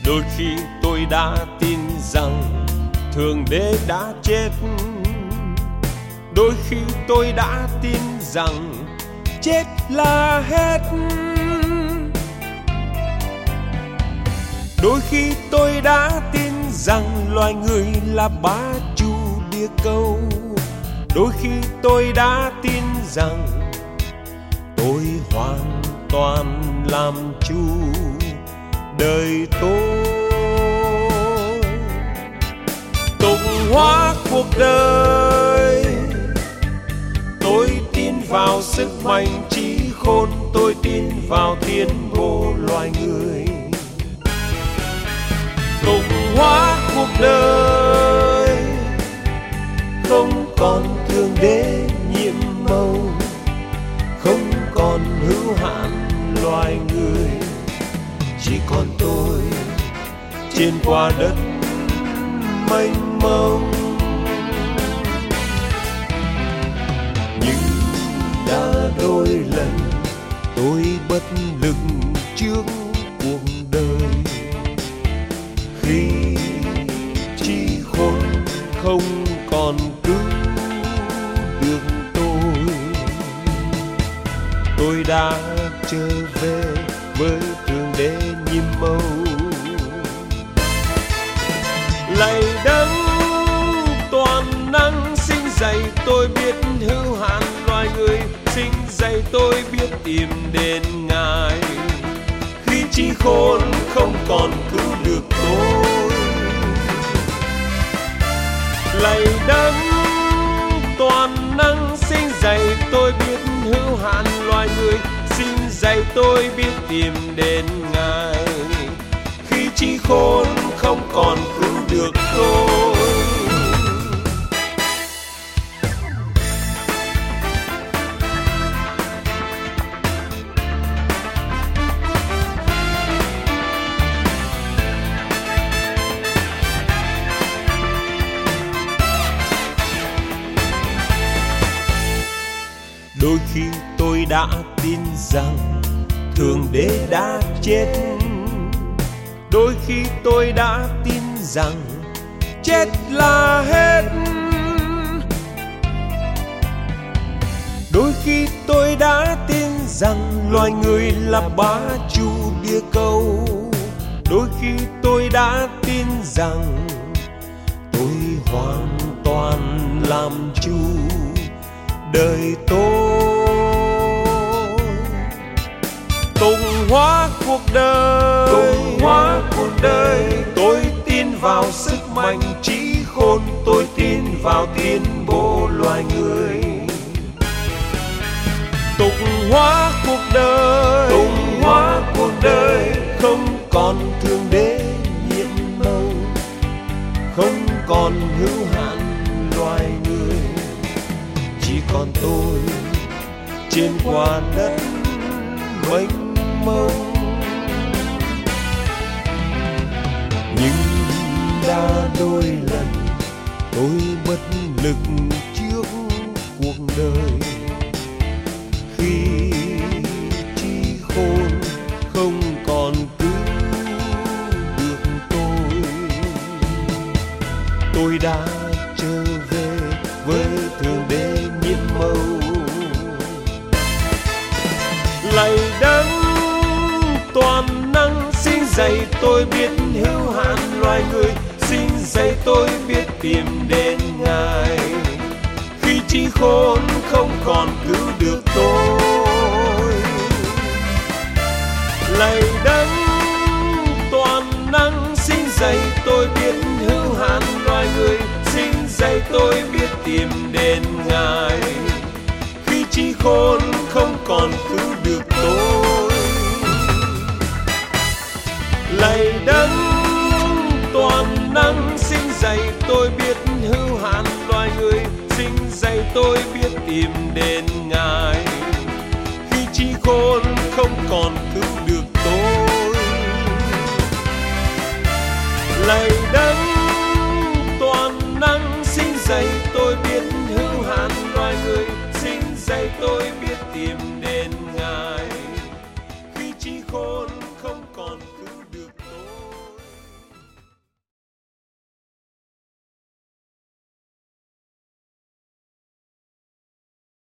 Đôi khi tôi đã tin rằng Thượng Đế đã chết. Đôi khi tôi đã tin rằng chết là hết. Đôi khi tôi đã tin rằng loài người là bá chủ địa cầu. Đôi khi tôi đã tin rằng tôi hoàn toàn làm chủ đời tôi. Tụng hóa cuộc đời, tôi tin vào sức mạnh trí khôn, tôi tin vào tiến bộ loài người. Tụng hóa cuộc đời, không còn Thượng Đế nhiệm màu, không còn hữu hạn loài người, chỉ còn tôi trên quả đất mênh mông. Nhưng đã đôi lần tôi bất lực trước cuộc đời, khi trí khôn không còn cứu được tôi đã trở về với Thượng Đế nhiệm màu. Lạy Đấng toàn năng sinh dạy tôi biết hữu hạn loài người, sinh dạy tôi biết tìm đến Ngài khi trí khôn không còn cứu được tôi. Lạy Đấng toàn năng sinh dạy tôi biết hữu hạn loài người, xin dạy tôi biết tìm đến Ngài khi trí khôn không còn cứu được tôi. Đôi khi tôi đã tin rằng Thượng Đế đã chết. Đôi khi tôi đã tin rằng chết là hết. Đôi khi tôi đã tin rằng loài người là bá chủ địa cầu. Đôi khi tôi đã tin rằng tôi hoàn toàn làm chủ đời tôi. Tụng hóa cuộc đời, tụng hóa cuộc đời, tôi tin vào sức mạnh trí khôn, tôi tin vào tiến bộ loài người. Tụng hóa cuộc đời, tụng hóa cuộc đời, không còn Thượng Đế nhiệm màu, không còn hữu hạn loài người, chỉ còn tôi trên quả đất mênh mông. Nhưng đã đôi lần tôi bất lực trước cuộc đời, khi trí khôn không còn cứu được tôi đã trở về với Thượng Đế nhiệm màu. Lạy Đấng toàn năng xin dạy tôi biết hữu hạn loài người, xin dạy tôi biết tìm đến Ngài khi trí khôn không còn cứu được tôi. Lạy Đấng toàn năng xin dạy tôi biết hữu hạn loài người, xin dạy tôi biết tìm đến Ngài khi trí khôn không còn cứu được tôi. Lạy Đấng toàn năng xin dạy tôi biết hữu hạn loài người, xin dạy tôi biết tìm đến Ngài khi trí khôn không còn cứu được tôi. Lạy Đấng toàn năng xin dạy tôi biết hữu hạn loài người, xin dạy tôi biết tìm đến